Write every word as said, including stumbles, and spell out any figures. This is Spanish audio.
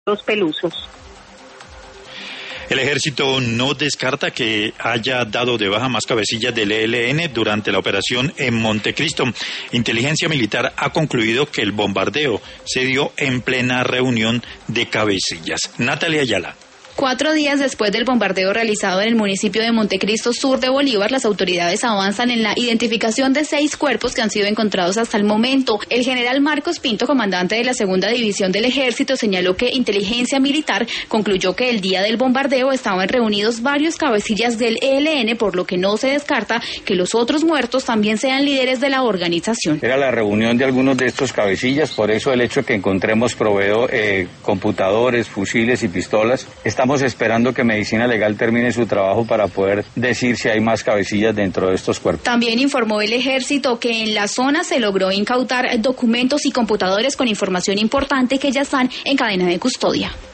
los pelusos. El ejército no descarta que haya dado de baja más cabecillas del E L N durante la operación en Montecristo. Inteligencia Militar ha concluido que el bombardeo se dio en plena reunión de cabecillas. Natalia Ayala. Cuatro días después del bombardeo realizado en el municipio de Montecristo, sur de Bolívar, las autoridades avanzan en la identificación de seis cuerpos que han sido encontrados hasta el momento. El general Marcos Pinto, comandante de la segunda división del ejército, señaló que Inteligencia Militar concluyó que el día del bombardeo estaban reunidos varios cabecillas del E L N, por lo que no se descarta que los otros muertos también sean líderes de la organización. Era la reunión de algunos de estos cabecillas, por eso el hecho que encontremos proveedor, eh, computadores, fusiles y pistolas. Estamos esperando que Medicina Legal termine su trabajo para poder decir si hay más cabecillas dentro de estos cuerpos. También informó el ejército que en la zona se logró incautar documentos y computadores con información importante que ya están en cadena de custodia.